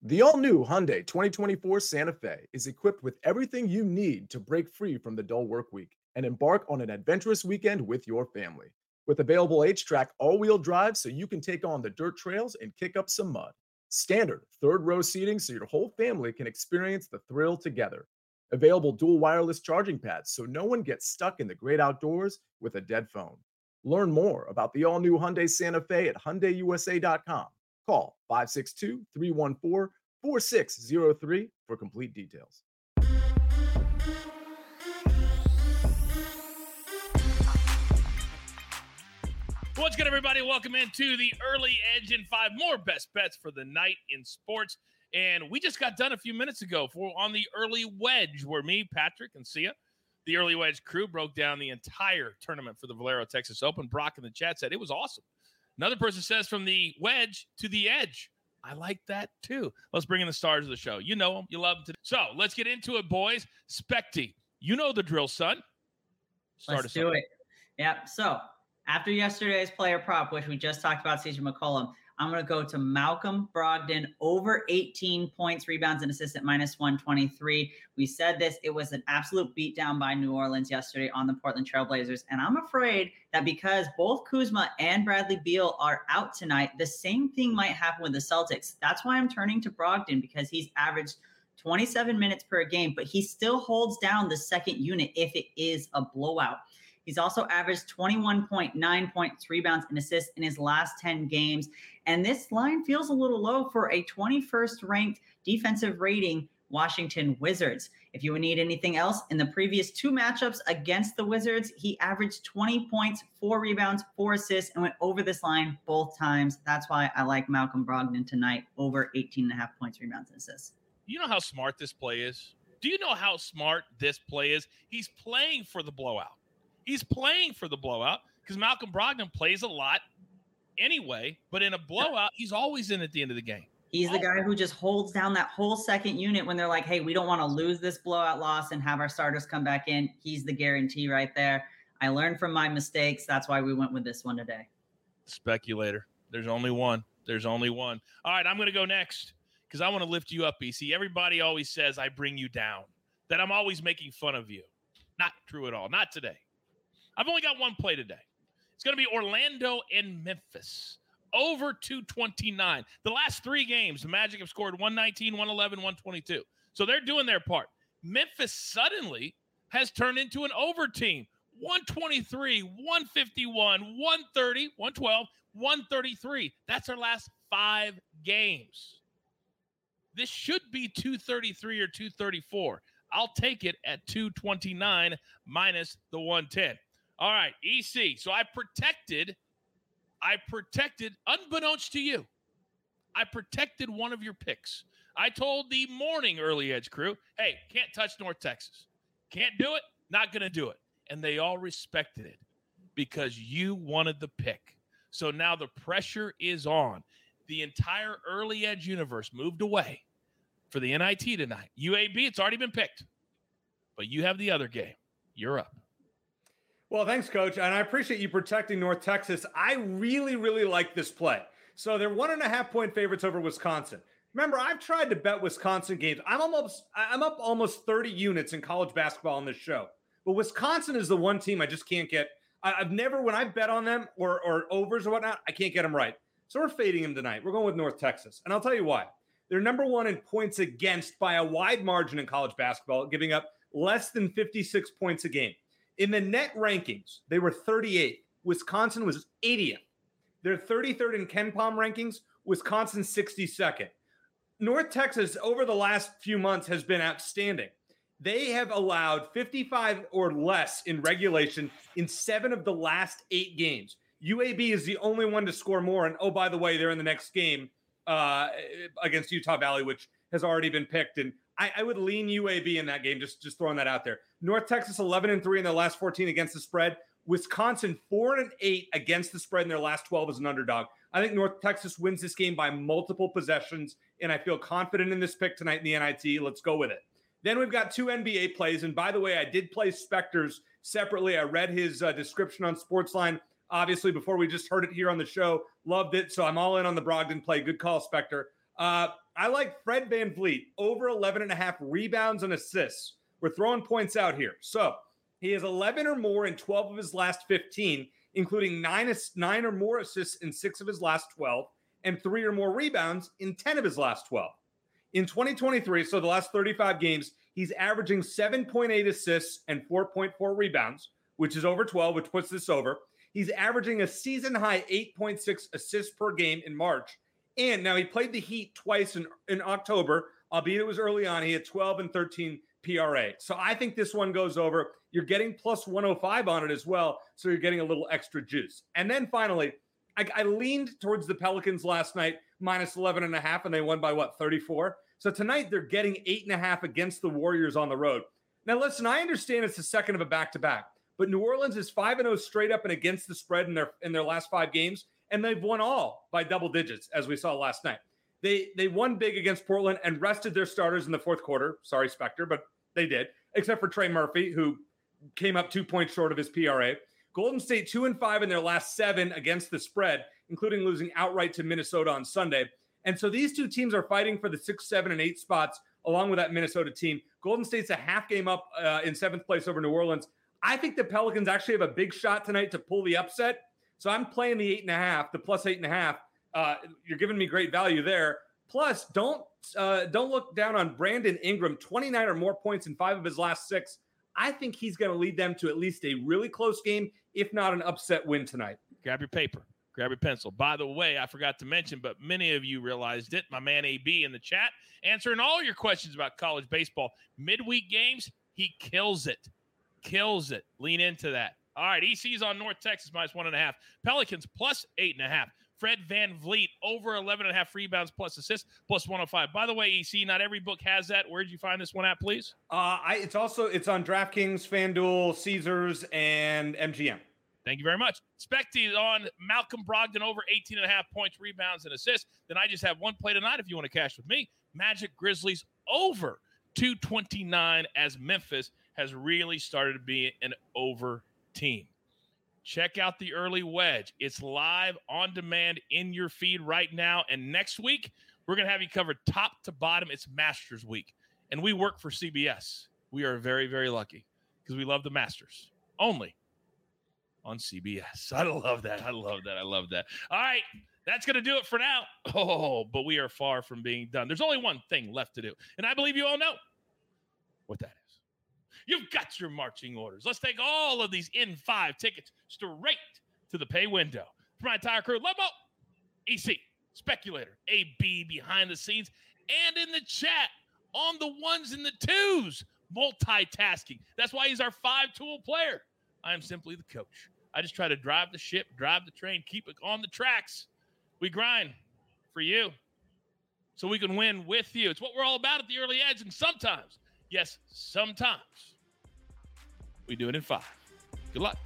The all-new Hyundai 2024 Santa Fe is equipped with everything you need to break free from the dull work week and embark on an adventurous weekend with your family. With available H-Track all-wheel drive so you can take on the dirt trails and kick up some mud. Standard third-row seating so your whole family can experience the thrill together. Available dual wireless charging pads so no one gets stuck in the great outdoors with a dead phone. Learn more about the all-new Hyundai Santa Fe at HyundaiUSA.com. Call 562-314-4603 for complete details. What's good, everybody? Welcome into the Early Edge in 5. More best bets for the night in sports. And we just got done a few minutes ago on the Early Wedge, where me, Patrick, and Sia, the Early Wedge crew, broke down the entire tournament for the Valero Texas Open. Brock in the chat said it was awesome. Another person says from the wedge to the edge. I like that, too. Let's bring in the stars of the show. You know them. You love them. So let's get into it, boys. Specty, you know the drill, son. Let's do it. Yep. So after yesterday's player prop, which we just talked about, CJ McCollum, I'm going to go to Malcolm Brogdon over 18 points, rebounds, and assists at minus 123. We said this. It was an absolute beatdown by New Orleans yesterday on the Portland Trailblazers. And I'm afraid that because both Kuzma and Bradley Beal are out tonight, the same thing might happen with the Celtics. That's why I'm turning to Brogdon, because he's averaged 27 minutes per game, but he still holds down the second unit if it is a blowout. He's also averaged 21.9 points, rebounds, and assists in his last 10 games. And this line feels a little low for a 21st ranked defensive rating Washington Wizards. If you would need anything else, in the previous two matchups against the Wizards, he averaged 20 points, 4 rebounds, 4 assists, and went over this line both times. That's why I like Malcolm Brogdon tonight over 18.5 points, rebounds, and assists. You know how smart this play is? Do you know how smart this play is? He's playing for the blowout. He's playing for the blowout because Malcolm Brogdon plays a lot anyway, but in a blowout, he's always in at the end of the game. He's the guy who just holds down that whole second unit when they're like, hey, we don't want to lose this blowout loss and have our starters come back in. He's the guarantee right there. I learned from my mistakes. That's why we went with this one today. Speculator. There's only one. There's only one. All right, I'm going to go next because I want to lift you up, BC. Everybody always says I bring you down, that I'm always making fun of you. Not true at all. Not today. I've only got one play today. It's going to be Orlando and Memphis. Over 229. The last 3 games, the Magic have scored 119, 111, 122. So they're doing their part. Memphis suddenly has turned into an over team. 123, 151, 130, 112, 133. That's their last 5 games. This should be 233 or 234. I'll take it at 229 minus the 110. All right, EC. So I protected, unbeknownst to you, I protected one of your picks. I told the morning Early Edge crew, hey, can't touch North Texas. Can't do it, not going to do it. And they all respected it because you wanted the pick. So now the pressure is on. The entire Early Edge universe moved away for the NIT tonight. UAB, it's already been picked. But you have the other game. You're up. Well, thanks, Coach. And I appreciate you protecting North Texas. I really, really like this play. So they're 1.5-point favorites over Wisconsin. Remember, I've tried to bet Wisconsin games. I'm up almost 30 units in college basketball on this show. But Wisconsin is the one team I just can't get. I've never, when I bet on them or overs or whatnot, I can't get them right. So we're fading them tonight. We're going with North Texas. And I'll tell you why. They're number 1 in points against by a wide margin in college basketball, giving up less than 56 points a game. In the net rankings, they were 38th. Wisconsin was 80th. They're 33rd in KenPom rankings. Wisconsin 62nd. North Texas, over the last few months, has been outstanding. They have allowed 55 or less in regulation in 7 of the last 8 games. UAB is the only one to score more. And, oh, by the way, they're in the next game against Utah Valley, which has already been picked. And I would lean UAB in that game, just throwing that out there. North Texas 11-3 in their last 14 against the spread. Wisconsin 4-8 against the spread in their last 12 as an underdog. I think North Texas wins this game by multiple possessions, and I feel confident in this pick tonight in the NIT. Let's go with it. Then we've got 2 NBA plays, and by the way, I did play Spector's separately. I read his description on Sportsline, obviously, before we just heard it here on the show. Loved it, so I'm all in on the Brogdon play. Good call, Spector. I like Fred VanVleet over 11.5 rebounds and assists. We're throwing points out here. So he has 11 or more in 12 of his last 15, including 9 or more assists in 6 of his last 12, and 3 or more rebounds in 10 of his last 12. In 2023, so the last 35 games, he's averaging 7.8 assists and 4.4 rebounds, which is over 12, which puts this over. He's averaging a season-high 8.6 assists per game in March. And now he played the Heat twice in October, albeit it was early on. He had 12 and 13 PRA. So I think this one goes over. You're getting plus 105 on it as well, so you're getting a little extra juice. And then finally, I leaned towards the Pelicans last night, minus 11.5, and they won by, 34? So tonight they're getting 8.5 against the Warriors on the road. Now, listen, I understand it's the second of a back-to-back, but New Orleans is 5-0 straight up and against the spread in their last 5 games, and they've won all by double digits, as we saw last night. They won big against Portland and rested their starters in the fourth quarter. Sorry, Spectre, but they did, except for Trey Murphy, who came up 2 points short of his PRA. Golden State 2-5 in their last 7 against the spread, including losing outright to Minnesota on Sunday. And so these two teams are fighting for the 6, 7, and 8 spots, along with that Minnesota team. Golden State's a half game up in 7th place over New Orleans. I think the Pelicans actually have a big shot tonight to pull the upset. So I'm playing the 8.5, the plus 8.5. You're giving me great value there. Plus, don't look down on Brandon Ingram, 29 or more points in 5 of his last 6. I think he's going to lead them to at least a really close game, if not an upset win tonight. Grab your paper. Grab your pencil. By the way, I forgot to mention, but many of you realized it. My man AB in the chat, answering all your questions about college baseball. Midweek games, he kills it. Kills it. Lean into that. All right, EC's on North Texas, minus 1.5. Pelicans, plus 8.5. Fred VanVleet, over 11.5 rebounds plus assists, plus 105. By the way, EC, not every book has that. Where did you find this one at, please? It's on DraftKings, FanDuel, Caesars, and MGM. Thank you very much. Specty is on Malcolm Brogdon, over 18.5 points, rebounds, and assists. Then I just have one play tonight if you want to cash with me. Magic Grizzlies over 229, as Memphis has really started to be an over team. Check out the early wedge. It's live on demand in your feed right now. And next week, we're going to have you covered top to bottom. It's Masters week. And we work for CBS. We are very, very lucky because we love the Masters only on CBS. I love that. I love that. I love that. All right. That's going to do it for now. Oh, but we are far from being done. There's only one thing left to do. And I believe you all know what that is. You've got your marching orders. Let's take all of these in-5 tickets straight to the pay window. For my entire crew, Lobo, EC, Speculator, AB behind the scenes, and in the chat on the ones and the twos, multitasking. That's why he's our 5-tool player. I am simply the coach. I just try to drive the ship, drive the train, keep it on the tracks. We grind for you so we can win with you. It's what we're all about at the early edge, and sometimes, yes, sometimes, we do it in 5. Good luck.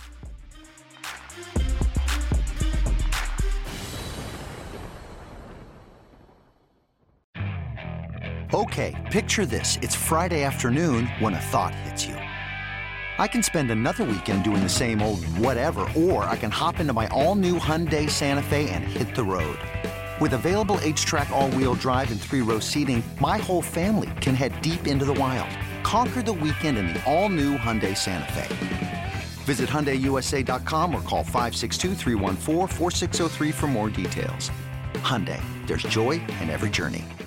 Okay, picture this. It's Friday afternoon when a thought hits you. I can spend another weekend doing the same old whatever, or I can hop into my all-new Hyundai Santa Fe and hit the road. With available H-Track all-wheel drive and 3-row seating, my whole family can head deep into the wild. Conquer the weekend in the all-new Hyundai Santa Fe. Visit HyundaiUSA.com or call 562-314-4603 for more details. Hyundai, there's joy in every journey.